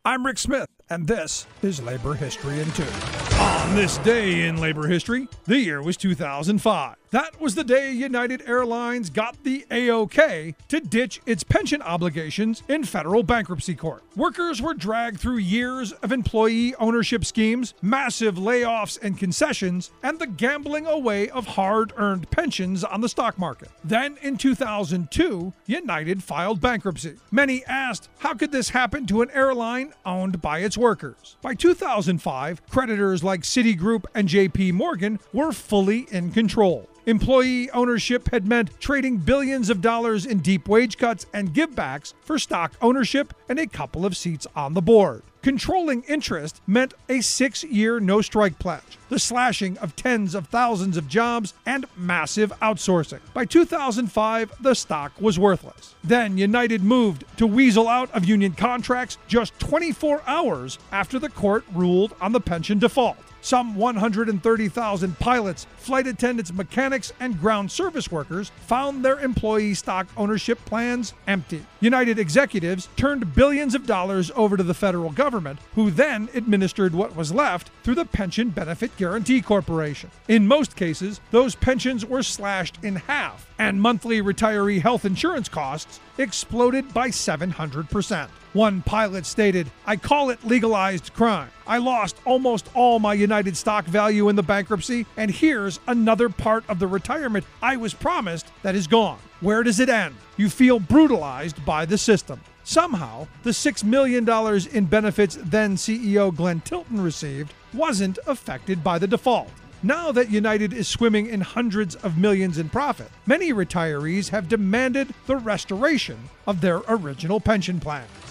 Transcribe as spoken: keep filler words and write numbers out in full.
I'm Rick Smith, and this is Labor History in Two. On this day in labor history, the year was two thousand five. That was the day United Airlines got the A-OK to ditch its pension obligations in federal bankruptcy court. Workers were dragged through years of employee ownership schemes, massive layoffs and concessions, and the gambling away of hard-earned pensions on the stock market. Then, in two thousand two, United filed bankruptcy. Many asked, how could this happen to an airline owned by its workers? By two thousand five, creditors like Citigroup and J P Morgan were fully in control. Employee ownership had meant trading billions of dollars in deep wage cuts and givebacks for stock ownership and a couple of seats on the board. Controlling interest meant a six-year no-strike pledge, the slashing of tens of thousands of jobs, and massive outsourcing. By two thousand five, the stock was worthless. Then United moved to weasel out of union contracts just twenty-four hours after the court ruled on the pension default. Some one hundred thirty thousand pilots, flight attendants, mechanics, and ground service workers found their employee stock ownership plans empty. United executives turned billions of dollars over to the federal government, who then administered what was left through the Pension Benefit Guaranty Corporation. In most cases, those pensions were slashed in half, and monthly retiree health insurance costs exploded by seven hundred percent. One pilot stated, "I call it legalized crime. I lost almost all my United stock value in the bankruptcy, and here's another part of the retirement I was promised that is gone." Where does it end? You feel brutalized by the system. Somehow, the six million dollars in benefits then C E O Glenn Tilton received wasn't affected by the default. Now that United is swimming in hundreds of millions in profit, many retirees have demanded the restoration of their original pension plan.